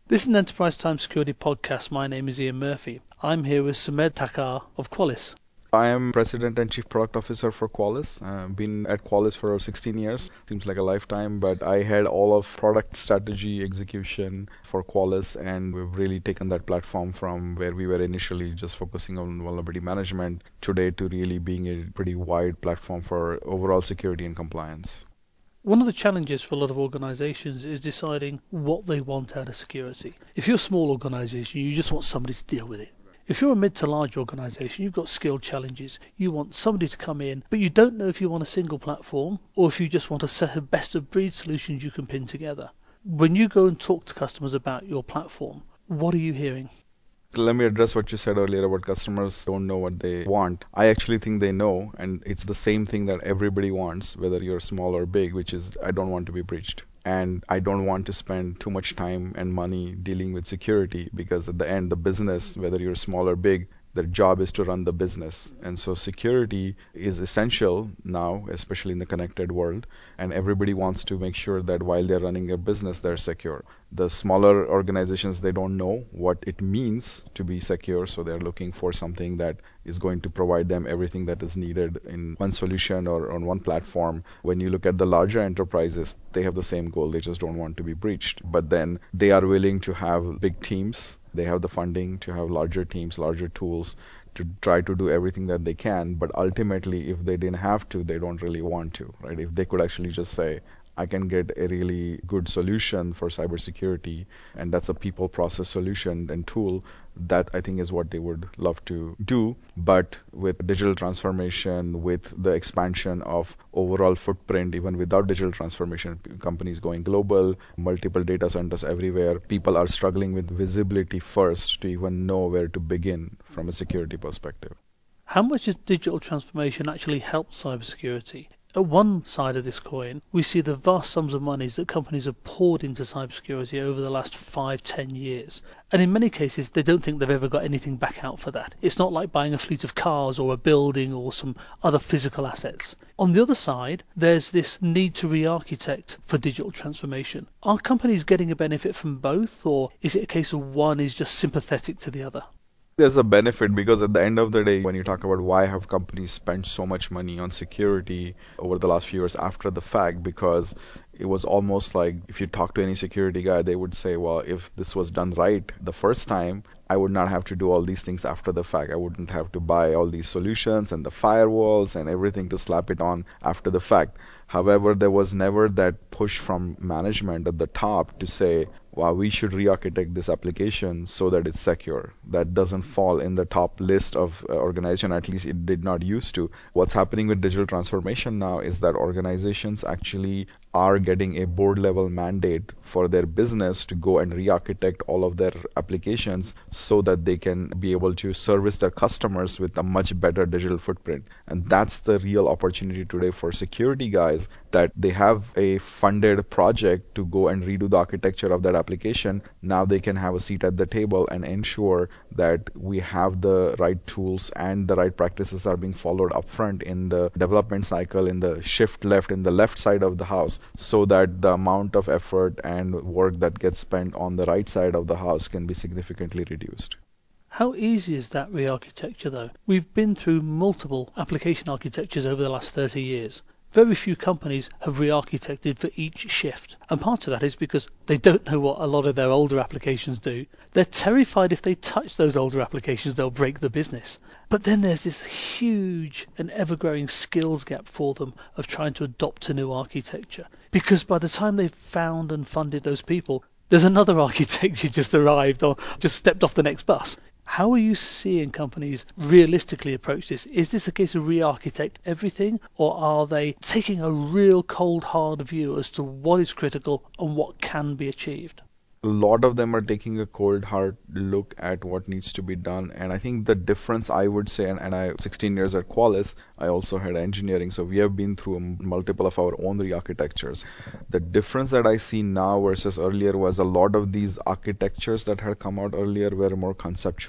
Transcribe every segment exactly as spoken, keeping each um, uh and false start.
This is an Enterprise Time Security podcast. My name is Ian Murphy. I'm here with Sumed Thakkar of Qualys. I am President and Chief Product Officer for Qualys. I've been at Qualys for sixteen years. Seems like a lifetime, but I had all of product strategy execution for Qualys, and we've really taken that platform from where we were initially just focusing on vulnerability management today to really being a pretty wide platform for overall security and compliance. One of the challenges for a lot of organizations is deciding what they want out of security. If you're a small organization, you just want somebody to deal with it. If you're a mid to large organization, you've got skill challenges. You want somebody to come in, but you don't know if you want a single platform or if you just want a set of best of breed solutions you can pin together. When you go and talk to customers about your platform, what are you hearing? Let me address what you said earlier about customers don't know what they want. I actually think they know, and it's the same thing that everybody wants, whether you're small or big, which is I don't want to be breached. And I don't want to spend too much time and money dealing with security because at the end, the business, whether you're small or big, their job is to run the business. And so security is essential now, especially in the connected world. And everybody wants to make sure that while they're running their business, they're secure. The smaller organizations, they don't know what it means to be secure. So they're looking for something that is going to provide them everything that is needed in one solution or on one platform. When you look at the larger enterprises, they have the same goal. They just don't want to be breached. But then they are willing to have big teams. They have the funding to have larger teams, larger tools to try to do everything that they can. But ultimately, if they didn't have to, they don't really want to, right? If they could actually just say, I can get a really good solution for cybersecurity, and that's a people process solution and tool, that I think is what they would love to do. But with digital transformation, with the expansion of overall footprint, even without digital transformation, companies going global, multiple data centers everywhere, people are struggling with visibility first to even know where to begin from a security perspective. How much does digital transformation actually help cybersecurity? At one side of this coin, we see the vast sums of monies that companies have poured into cybersecurity over the last five, ten years. And in many cases, they don't think they've ever got anything back out for that. It's not like buying a fleet of cars or a building or some other physical assets. On the other side, there's this need to re-architect for digital transformation. Are companies getting a benefit from both, or is it a case of one is just sympathetic to the other? There's a benefit because at the end of the day, when you talk about why have companies spent so much money on security over the last few years after the fact, because it was almost like if you talk to any security guy, they would say, well, if this was done right the first time, I would not have to do all these things after the fact. I wouldn't have to buy all these solutions and the firewalls and everything to slap it on after the fact. However, there was never that push from management at the top to say, wow, we should re-architect this application so that it's secure. That doesn't fall in the top list of uh, organization, at least it did not used to. What's happening with digital transformation now is that organizations actually are getting a board level mandate for their business to go and re-architect all of their applications so that they can be able to service their customers with a much better digital footprint. And that's the real opportunity today for security guys, that they have a funded project to go and redo the architecture of that application. Now they can have a seat at the table and ensure that we have the right tools and the right practices are being followed upfront in the development cycle, in the shift left, in the left side of the house, so that the amount of effort and work that gets spent on the right side of the house can be significantly reduced. How easy is that re-architecture though? We've been through multiple application architectures over the last thirty years. Very few companies have re-architected for each shift. And part of that is because they don't know what a lot of their older applications do. They're terrified if they touch those older applications, they'll break the business. But then there's this huge and ever-growing skills gap for them of trying to adopt a new architecture. Because by the time they've found and funded those people, there's another architecture just arrived or just stepped off the next bus. How are you seeing companies realistically approach this? Is this a case of re-architect everything, or are they taking a real cold hard view as to what is critical and what can be achieved? A lot of them are taking a cold hard look at what needs to be done. And I think the difference, I would say, and, and I sixteen years at Qualys, I also had engineering, so we have been through multiple of our own re-architectures. The difference that I see now versus earlier was a lot of these architectures that had come out earlier were more conceptual.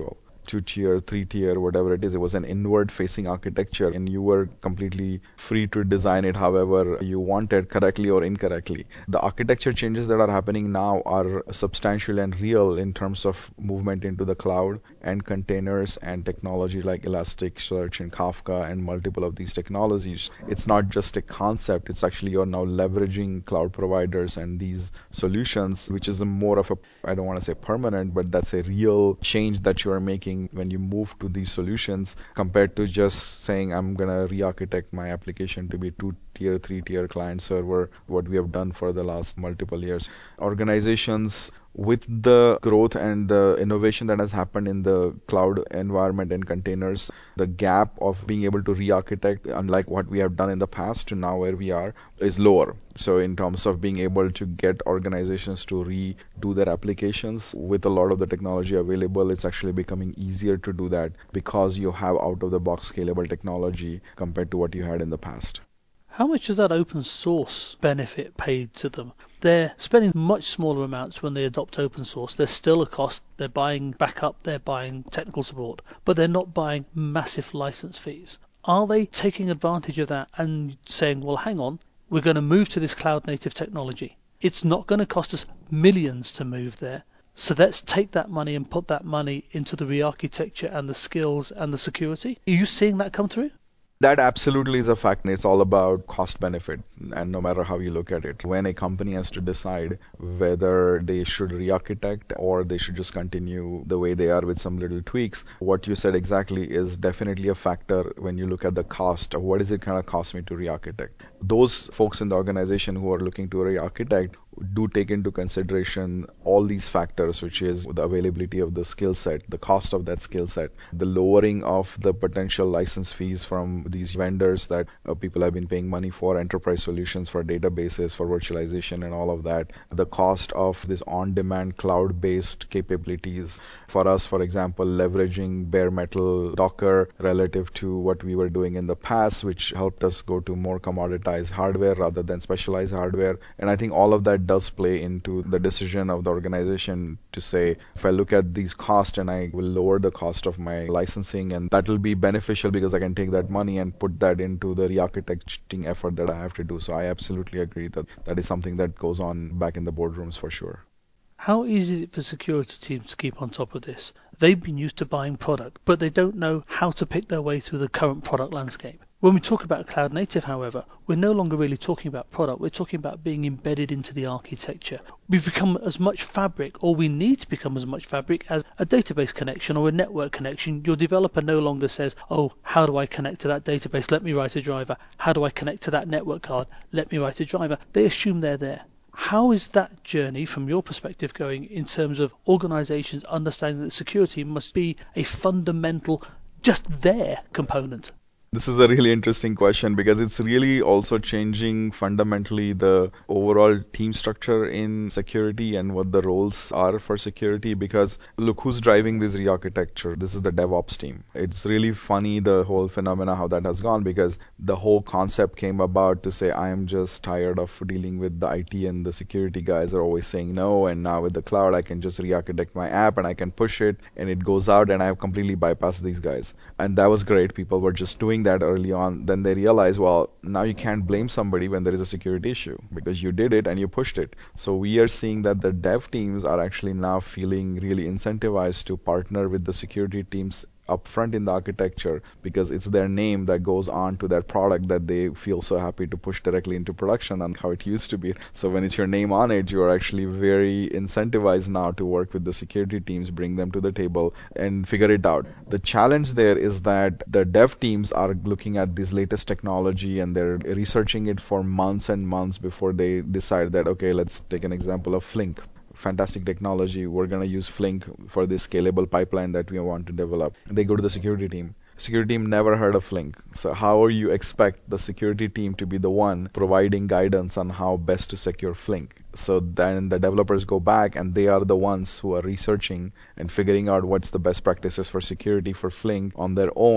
two-tier, three-tier, whatever it is. It was an inward-facing architecture, and you were completely free to design it however you wanted, correctly or incorrectly. The architecture changes that are happening now are substantial and real in terms of movement into the cloud and containers and technology like Elasticsearch and Kafka and multiple of these technologies. It's not just a concept, it's actually you're now leveraging cloud providers and these solutions, which is a more of a, I don't want to say permanent, but that's a real change that you are making when you move to these solutions compared to just saying I'm going to re-architect my application to be two tier, three tier client server, what we have done for the last multiple years. Organizations with the growth and the innovation that has happened in the cloud environment and containers, the gap of being able to re-architect, unlike what we have done in the past to now where we are, is lower. So in terms of being able to get organizations to redo their applications with a lot of the technology available, it's actually becoming easier to do that because you have out-of-the-box scalable technology compared to what you had in the past. How much does that open source benefit paid to them? They're spending much smaller amounts when they adopt open source. There's still a cost. They're buying backup, they're buying technical support, but they're not buying massive license fees. Are they taking advantage of that and saying, well, hang on, we're going to move to this cloud native technology. It's not going to cost us millions to move there. So let's take that money and put that money into the re-architecture and the skills and the security. Are you seeing that come through? That absolutely is a fact. It's all about cost benefit, and no matter how you look at it. When a company has to decide whether they should re-architect or they should just continue the way they are with some little tweaks, what you said exactly is definitely a factor when you look at the cost of what is it going to cost me to re-architect. Those folks in the organization who are looking to re-architect do take into consideration all these factors, which is the availability of the skill set, the cost of that skill set, the lowering of the potential license fees from these vendors that uh, people have been paying money for, enterprise solutions for databases, for virtualization and all of that, the cost of this on-demand cloud-based capabilities. For us, for example, leveraging bare metal Docker relative to what we were doing in the past, which helped us go to more commoditized hardware rather than specialized hardware. And I think all of that does play into the decision of the organization to say, if I look at these costs and I will lower the cost of my licensing, and that will be beneficial because I can take that money and put that into the re-architecting effort that I have to do. So I absolutely agree that that is something that goes on back in the boardrooms for sure. How easy is it for security teams to keep on top of this? They've been used to buying product, but they don't know how to pick their way through the current product landscape. When we talk about cloud native, however, we're no longer really talking about product. We're talking about being embedded into the architecture. We've become as much fabric, or we need to become as much fabric as a database connection or a network connection. Your developer no longer says, oh, how do I connect to that database? Let me write a driver. How do I connect to that network card? Let me write a driver. They assume they're there. How is that journey, from your perspective, going in terms of organizations understanding that security must be a fundamental, just there component? This is a really interesting question because it's really also changing fundamentally the overall team structure in security and what the roles are for security. Because look, who's driving this re-architecture? This is the DevOps team. It's really funny, the whole phenomena, how that has gone, because the whole concept came about to say, I am just tired of dealing with the I T and the security guys are always saying no. And now with the cloud, I can just re-architect my app and I can push it and it goes out and I have completely bypassed these guys. And that was great. People were just doing that early on. Then they realize, well, now you can't blame somebody when there is a security issue because you did it and you pushed it. So we are seeing that the dev teams are actually now feeling really incentivized to partner with the security teams upfront in the architecture because it's their name that goes on to that product that they feel so happy to push directly into production and how it used to be. So when it's your name on it, you are actually very incentivized now to work with the security teams, bring them to the table and figure it out. The challenge there is that the dev teams are looking at this latest technology and they're researching it for months and months before they decide that, okay, let's take an example of Flink. Fantastic technology. We're going to use Flink for this scalable pipeline that we want to develop. They go to the security team. Security team never heard of Flink. So how you expect the security team to be the one providing guidance on how best to secure Flink? So then the developers go back and they are the ones who are researching and figuring out what's the best practices for security for Flink on their own.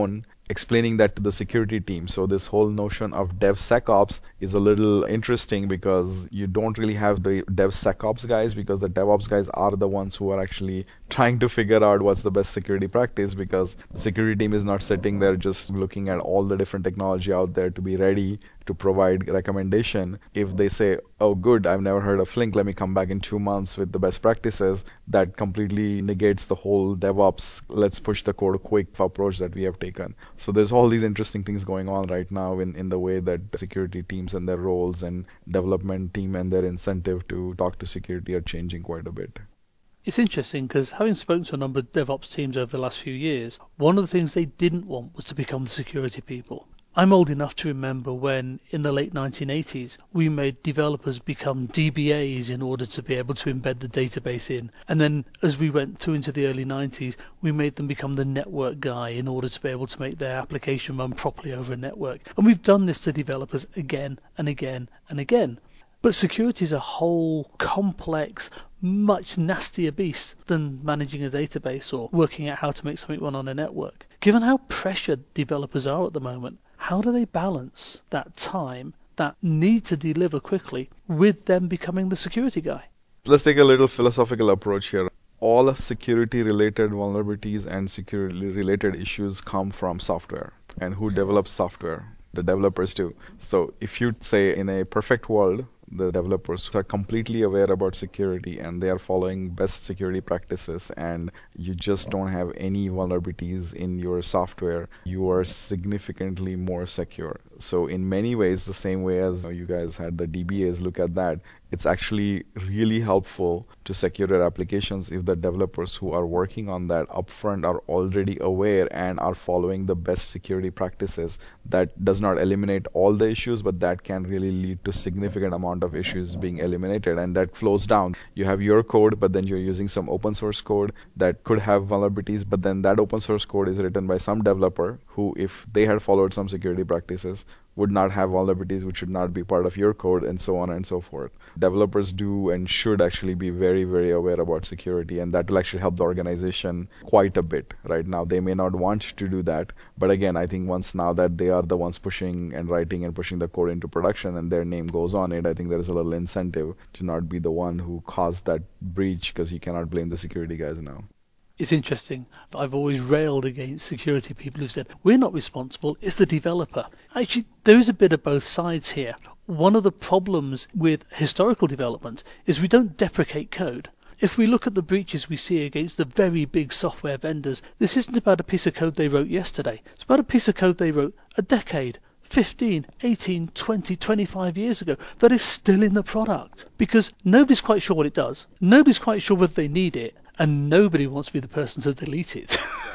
explaining that to the security team. So this whole notion of DevSecOps is a little interesting because you don't really have the DevSecOps guys, because the DevOps guys are the ones who are actually trying to figure out what's the best security practice, because the security team is not sitting there just looking at all the different technology out there to be ready to provide recommendation. If they say, oh good, I've never heard of Flink, let me come back in two months with the best practices, that completely negates the whole DevOps, let's push the code quick approach that we have taken. So there's all these interesting things going on right now in, in the way that security teams and their roles and development team and their incentive to talk to security are changing quite a bit. It's interesting because having spoken to a number of DevOps teams over the last few years, one of the things they didn't want was to become the security people. I'm old enough to remember when, in the late nineteen eighties, we made developers become D B As in order to be able to embed the database in. And then as we went through into the early nineties, we made them become the network guy in order to be able to make their application run properly over a network. And we've done this to developers again and again and again. But security is a whole complex, much nastier beast than managing a database or working out how to make something run on a network. Given how pressured developers are at the moment, how do they balance that time, that need to deliver quickly, with them becoming the security guy? Let's take a little philosophical approach here. All security-related vulnerabilities and security-related issues come from software. And who develops software? The developers do. So if you say in a perfect world, the developers are completely aware about security and they are following best security practices, and you just don't have any vulnerabilities in your software, you are significantly more secure. So in many ways, the same way as you guys had the D B As look at that, it's actually really helpful to secure your applications if the developers who are working on that upfront are already aware and are following the best security practices. That does not eliminate all the issues, but that can really lead to significant amount of issues being eliminated, and that flows down. You have your code, but then you're using some open source code that could have vulnerabilities, but then that open source code is written by some developer who, if they had followed some security practices, would not have vulnerabilities, which should not be part of your code, and so on and so forth. Developers do and should actually be very, very aware about security, and that will actually help the organization quite a bit. Right now, they may not want to do that, but again, I think once now that they are the ones pushing and writing and pushing the code into production and their name goes on it, I think there is a little incentive to not be the one who caused that breach, because you cannot blame the security guys now. It's interesting. I've always railed against security people who said, we're not responsible, it's the developer. Actually, there is a bit of both sides here. One of the problems with historical development is we don't deprecate code. If we look at the breaches we see against the very big software vendors, this isn't about a piece of code they wrote yesterday. It's about a piece of code they wrote a decade, fifteen, eighteen, twenty, twenty-five years ago that is still in the product. Because nobody's quite sure what it does. Nobody's quite sure whether they need it. And nobody wants to be the person to delete it.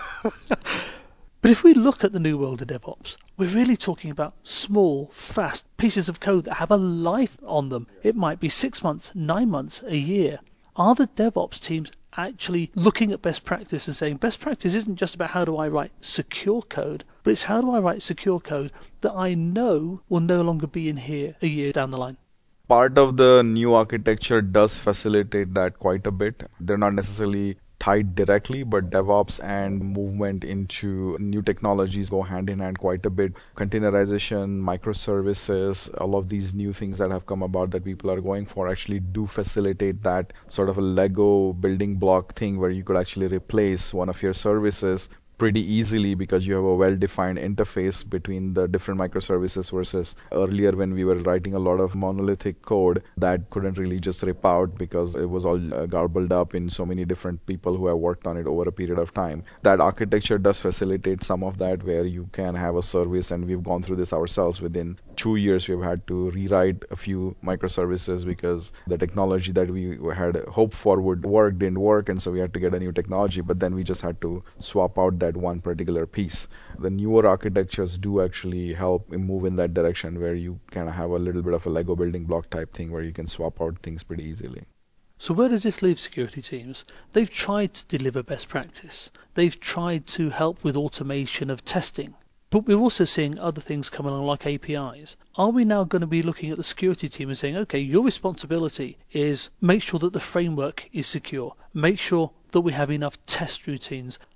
But if we look at the new world of DevOps, we're really talking about small, fast pieces of code that have a life on them. It might be six months, nine months, a year. Are the DevOps teams actually looking at best practice and saying best practice isn't just about how do I write secure code, but it's how do I write secure code that I know will no longer be in here a year down the line? Part of the new architecture does facilitate that quite a bit. They're not necessarily tied directly, but DevOps and movement into new technologies go hand in hand quite a bit. Containerization, microservices, all of these new things that have come about that people are going for actually do facilitate that sort of a Lego building block thing where you could actually replace one of your services pretty easily because you have a well-defined interface between the different microservices, versus earlier when we were writing a lot of monolithic code that couldn't really just rip out because it was all uh, garbled up in so many different people who have worked on it over a period of time. That architecture does facilitate some of that, where you can have a service, and we've gone through this ourselves. Within two years we've had to rewrite a few microservices because the technology that we had hoped for would work didn't work, and so we had to get a new technology, but then we just had to swap out that one particular piece. The newer architectures do actually help move in that direction, where you kind of have a little bit of a Lego building block type thing where you can swap out things pretty easily. So where does this leave security teams? They've tried to deliver best practice. They've tried to help with automation of testing. But we're also seeing other things come along like A P Is. Are we now going to be looking at the security team and saying, okay, your responsibility is make sure that the framework is secure, make sure that we have enough test routines?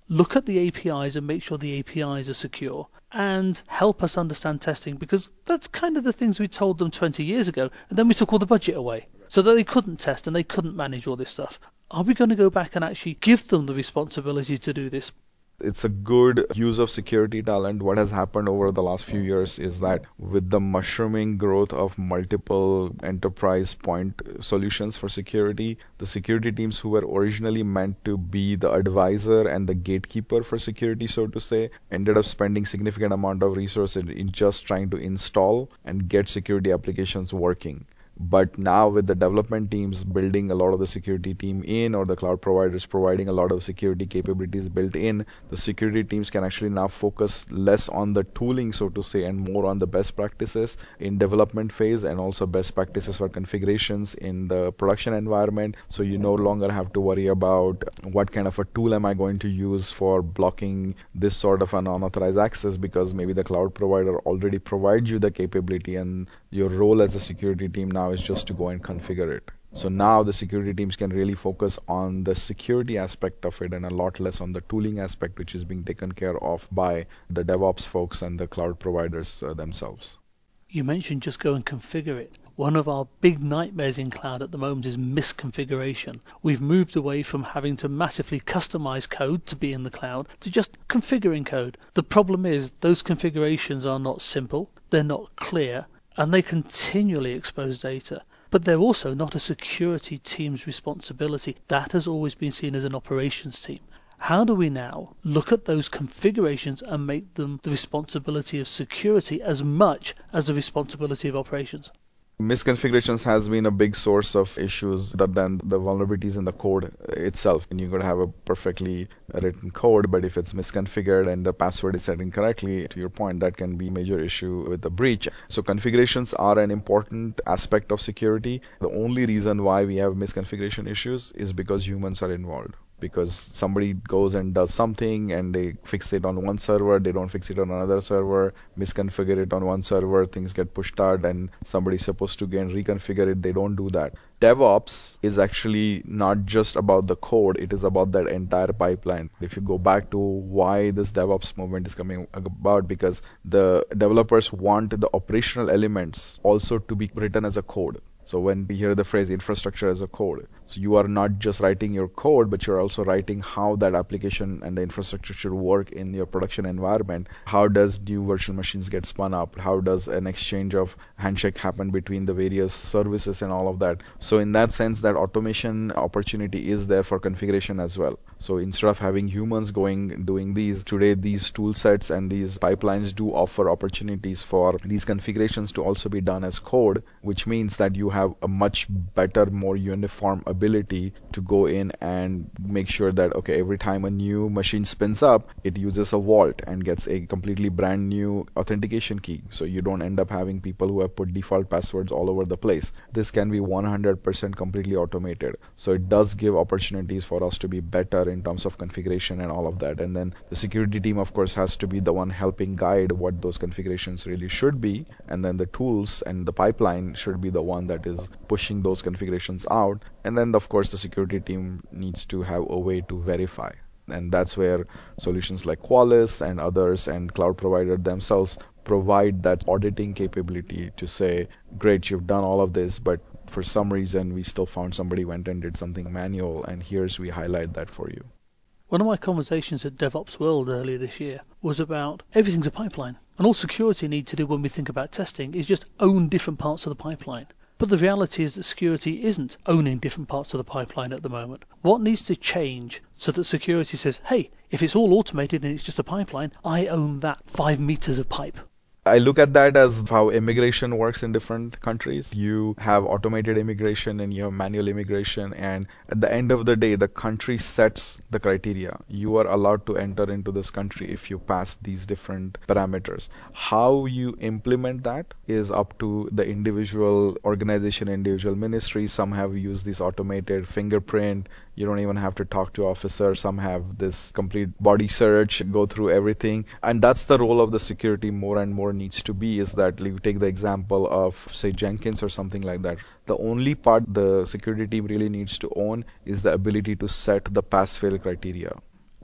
look at the A P Is and make sure the A P Is are secure, and help us understand testing, because that's kind of the things we told them twenty years ago, and then we took all the budget away so that they couldn't test and they couldn't manage all this stuff. Are we going to go back and actually give them the responsibility to do this? It's a good use of security talent. What has happened over the last few years is that with the mushrooming growth of multiple enterprise point solutions for security, the security teams who were originally meant to be the advisor and the gatekeeper for security, so to say, ended up spending significant amount of resources in, in just trying to install and get security applications working. But now with the development teams building a lot of the security team in, or the cloud providers providing a lot of security capabilities built in, the security teams can actually now focus less on the tooling, so to say, and more on the best practices in development phase, and also best practices for configurations in the production environment. So you no longer have to worry about what kind of a tool am I going to use for blocking this sort of an unauthorized access, because maybe the cloud provider already provides you the capability, and your role as a security team now is just to go and configure it. So now the security teams can really focus on the security aspect of it and a lot less on the tooling aspect, which is being taken care of by the DevOps folks and the cloud providers uh, themselves. You mentioned just go and configure it. One of our big nightmares in cloud at the moment is misconfiguration. We've moved away from having to massively customize code to be in the cloud to just configuring code. The problem is those configurations are not simple, they're not clear, and they continually expose data. But they're also not a security team's responsibility. That has always been seen as an operations team. How do we now look at those configurations and make them the responsibility of security as much as the responsibility of operations? Misconfigurations has been a big source of issues other than the vulnerabilities in the code itself. And you could have a perfectly written code, but if it's misconfigured and the password is set incorrectly, to your point, that can be a major issue with the breach. So configurations are an important aspect of security. The only reason why we have misconfiguration issues is because humans are involved. Because somebody goes and does something and they fix it on one server, they don't fix it on another server, misconfigure it on one server, things get pushed out and somebody's supposed to go and reconfigure it, they don't do that. DevOps is actually not just about the code, it is about that entire pipeline. If you go back to why this DevOps movement is coming about, because the developers want the operational elements also to be written as a code. So when we hear the phrase infrastructure as a code, so you are not just writing your code, but you're also writing how that application and the infrastructure should work in your production environment. How does new virtual machines get spun up? How does an exchange of handshake happen between the various services and all of that? So in that sense, that automation opportunity is there for configuration as well. So instead of having humans going doing these, today these tool sets and these pipelines do offer opportunities for these configurations to also be done as code, which means that you have a much better, more uniform ability to go in and make sure that, okay, every time a new machine spins up, it uses a vault and gets a completely brand new authentication key. So you don't end up having people who have put default passwords all over the place. This can be one hundred percent completely automated. So it does give opportunities for us to be better in terms of configuration and all of that. And then the security team, of course, has to be the one helping guide what those configurations really should be. And then the tools and the pipeline should be the one that is pushing those configurations out. And then, of course, the security team needs to have a way to verify. And that's where solutions like Qualys and others and cloud provider themselves provide that auditing capability to say, great, you've done all of this, but for some reason we still found somebody went and did something manual, and here's we highlight that for you. One of my conversations at DevOps World earlier this year was about everything's a pipeline. And all security need to do when we think about testing is just own different parts of the pipeline. But the reality is that security isn't owning different parts of the pipeline at the moment. What needs to change so that security says, hey, if it's all automated and it's just a pipeline, I own that five meters of pipe? I look at that as how immigration works in different countries. You have automated immigration and you have manual immigration, and at the end of the day, the country sets the criteria. You are allowed to enter into this country if you pass these different parameters. How you implement that is up to the individual organization, individual ministry. Some have used this automated fingerprint. You don't even have to talk to officers. Some have this complete body search, go through everything. And that's the role of the security more and more needs to be, is that you take the example of, say, Jenkins or something like that. The only part the security team really needs to own is the ability to set the pass-fail criteria.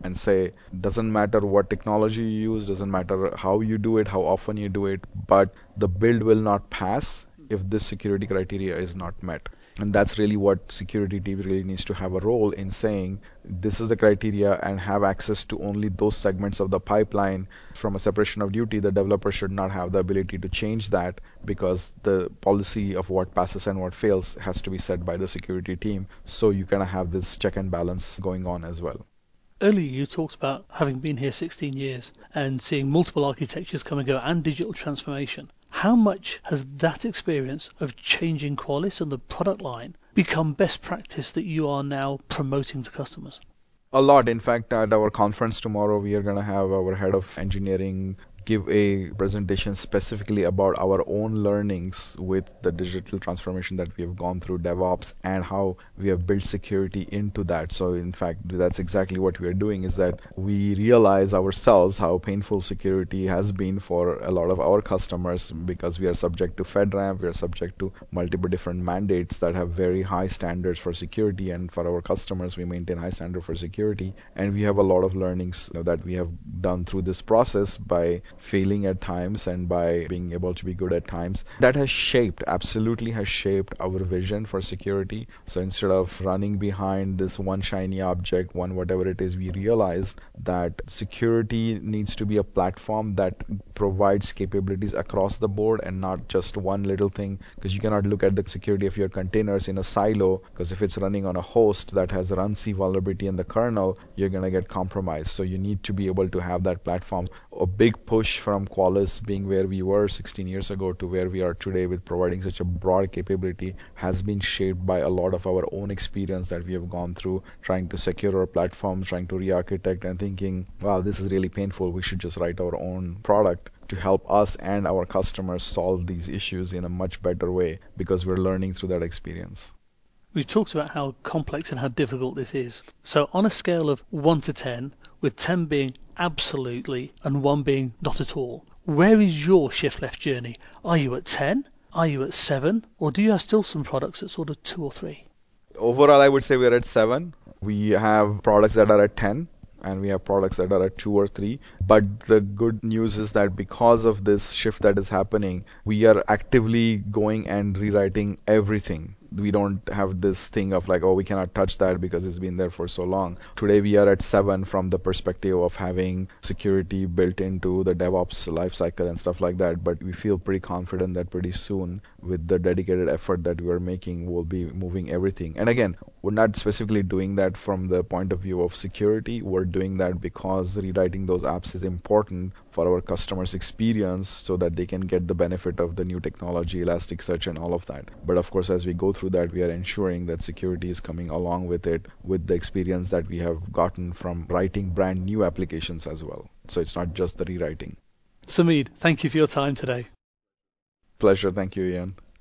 and say, doesn't matter what technology you use, doesn't matter how you do it, how often you do it, but the build will not pass if this security criteria is not met. And that's really what security team really needs to have a role in saying, this is the criteria, and have access to only those segments of the pipeline. From a separation of duty, the developer should not have the ability to change that, because the policy of what passes and what fails has to be set by the security team. So you kind of have this check and balance going on as well. Earlier you talked about having been here sixteen years and seeing multiple architectures come and go and digital transformation. How much has that experience of changing Qualys and the product line become best practice that you are now promoting to customers? A lot. In fact, at our conference tomorrow, we are going to have our head of engineering give a presentation specifically about our own learnings with the digital transformation that we have gone through, DevOps, and how we have built security into that. So in fact, that's exactly what we are doing, is that we realize ourselves how painful security has been for a lot of our customers, because we are subject to FedRAMP, we are subject to multiple different mandates that have very high standards for security, and for our customers, we maintain high standard for security. And we have a lot of learnings, you know, that we have done through this process by failing at times and by being able to be good at times. That has shaped, absolutely has shaped our vision for security. So instead of running behind this one shiny object, one whatever it is, we realized that security needs to be a platform that provides capabilities across the board and not just one little thing, because you cannot look at the security of your containers in a silo, because if it's running on a host that has a runC vulnerability in the kernel, you're going to get compromised. So you need to be able to have that platform. A big push from Qualys being where we were sixteen years ago to where we are today with providing such a broad capability has been shaped by a lot of our own experience that we have gone through trying to secure our platforms, trying to re-architect, and thinking, wow, this is really painful. We should just write our own product to help us and our customers solve these issues in a much better way, because we're learning through that experience. We've talked about how complex and how difficult this is. So on a scale of one to ten, with ten being absolutely and one being not at all, where is your shift left journey? Are you at ten? Are you at seven? Or do you have still some products at sort of two or three? Overall, I would say we're at seven. We have products that are at ten, and we have products that are at two or three. But the good news is that because of this shift that is happening, we are actively going and rewriting everything. We don't have this thing of like, oh, we cannot touch that because it's been there for so long. Today we are at seven from the perspective of having security built into the DevOps lifecycle and stuff like that. But we feel pretty confident that pretty soon, with the dedicated effort that we are making, we'll be moving everything. And again, we're not specifically doing that from the point of view of security. We're doing that because rewriting those apps is important for our customers' experience so that they can get the benefit of the new technology, Elasticsearch, and all of that. But of course, as we go through that, we are ensuring that security is coming along with it, with the experience that we have gotten from writing brand new applications as well. So it's not just the rewriting. Samid, thank you for your time today. Pleasure. Thank you, Ian.